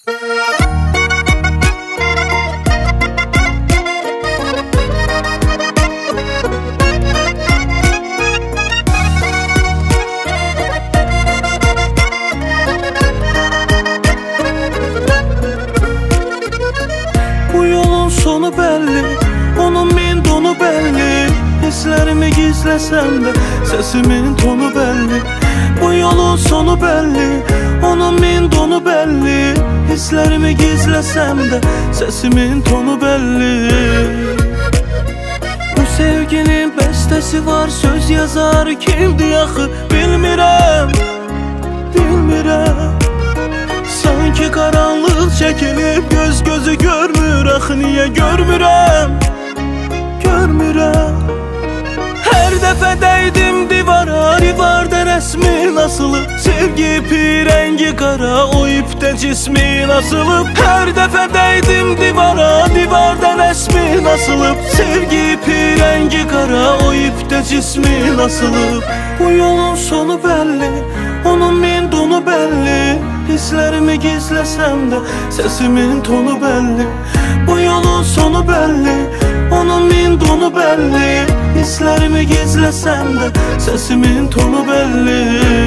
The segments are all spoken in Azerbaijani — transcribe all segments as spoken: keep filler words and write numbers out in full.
Bu yolun sonu belli, onun min donu belli. Hislerimi gizlesem de sesimin tonu belli. Bu yolun sonu belli, onun min donu belli. Hislerimi gizlesem de sesimin tonu belli. Bu sevginin bestesi var, söz yazar kimdi yaxı bilmirəm, bilmirəm. Sanki karanlıq çəkilib göz gözü görmür, axı niyə görmürəm, görmürəm. Hər dəfə dəydim divara, divarda rəsmin asılıb. Sevgi pirəngi qara, o ipdə cismin asılıb. Hər dəfə dəydim divara, divarda rəsmin asılıb. Sevgi pirəngi qara, o ipdə cismin asılıb. Bu yolun sonu bəlli, onun min donu bəlli. Hislerimi gizlesem de sesimin tonu belli. Bu yolun sonu belli, onun min donu belli. Hislerimi gizlesem de sesimin tonu belli.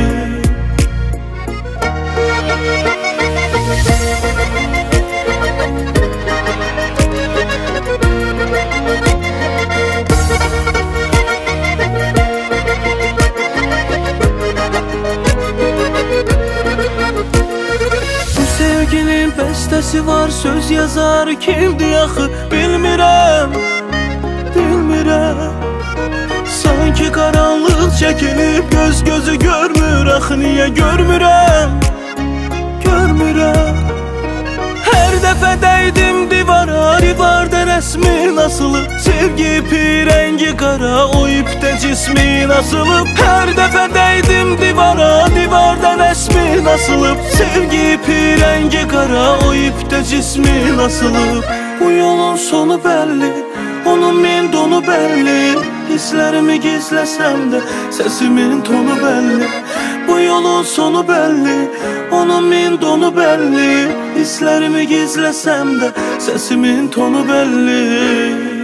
Sevginin bestesi var, söz yazar kimdi yaxı bilmirəm, bilmirəm. Sanki karanlıq çəkilib göz gözü görmür, axı niyə görmürəm, görmürəm. Hər dəfə dəydim divara, divarda rəsmin asılıb. Sevgi pirəngi qara, o ipdə cismin asılıb. Hər dəfə dəydim divara, divarda rəsmin asılıb. Sevgi pirəngi qara, o ipdə cismin asılıb. Bu yolun sonu belli, onun min donu belli. Hislerimi gizlesem de sesimin tonu belli. Bu yolun sonu belli, onun min donu belli. Hislerimi gizlesem de sesimin tonu belli.